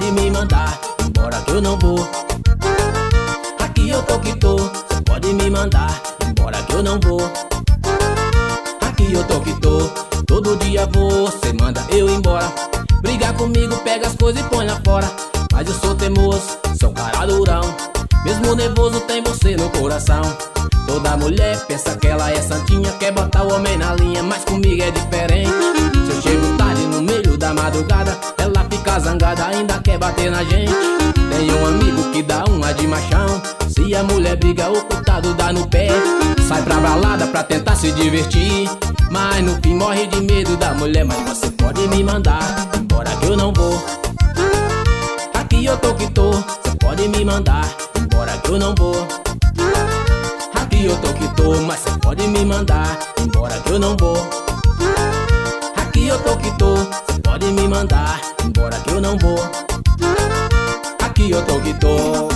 pode me mandar embora que eu não vou. Aqui eu tô que tô, cê pode me mandar embora que eu não vou. Aqui eu tô que tô, todo dia você manda eu embora. Briga comigo, pega as coisas e põe lá fora. Mas eu sou teimoso, sou um cara durão. Mesmo nervoso tem você no coração. Toda mulher pensa que ela é santinha, quer botar o homem na linha, mas comigo é diferente. Se eu chego tarde no meio da madrugada, ela fica zangada, ainda quer bater na gente. Tem um amigo que dá uma de machão. Se a mulher briga, o coitado dá no pé. Sai pra balada pra tentar se divertir, mas no fim morre de medo da mulher. Mas você pode me mandar embora que eu não vou. Aqui eu tô que tô, você pode me mandar embora que eu não vou. Aqui eu tô que tô, mas você pode me mandar embora que eu não vou. Aqui eu tô que tô, você pode me mandar embora que eu não vou. Aqui eu tô que tô.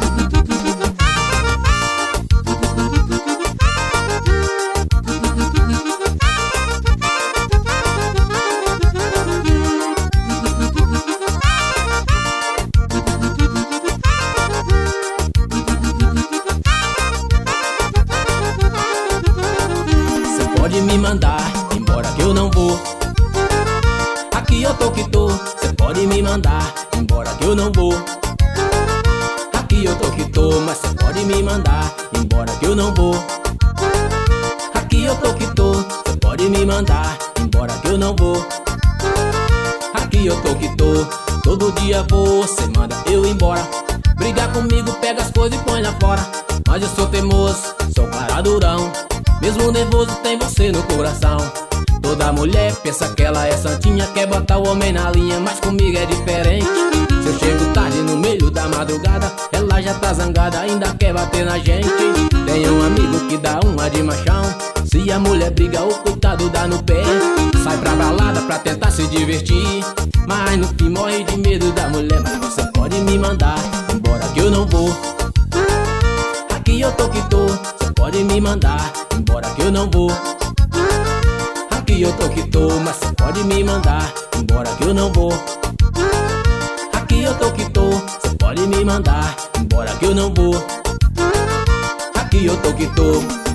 Pode me mandar embora que eu não vou. Aqui eu tô que tô, cê pode me mandar embora que eu não vou. Aqui eu tô que tô, mas cê pode me mandar embora que eu não vou. Aqui eu tô que tô, cê pode me mandar embora que eu não vou. Aqui eu tô que tô, todo dia você manda eu embora. Briga comigo, pega as coisas e põe lá fora. Mas eu sou teimoso, sou um cara durão. Mesmo nervoso tem você no coração. Toda mulher pensa que ela é santinha, quer botar o homem na linha, mas comigo é diferente. Se eu chego tarde no meio da madrugada, ela já tá zangada, ainda quer bater na gente. Tem um amigo que dá uma de machão. Se a mulher briga, o coitado dá no pé. Sai pra balada pra tentar se divertir, mas no fim morre de medo da mulher. Mas você pode me mandar embora que eu não vou. Aqui eu tô que tô, você pode me mandar embora que eu não vou. Aqui eu tô que tô, mas você pode me mandar embora que eu não vou. Aqui eu tô que tô, você pode me mandar embora que eu não vou. Aqui eu tô que tô.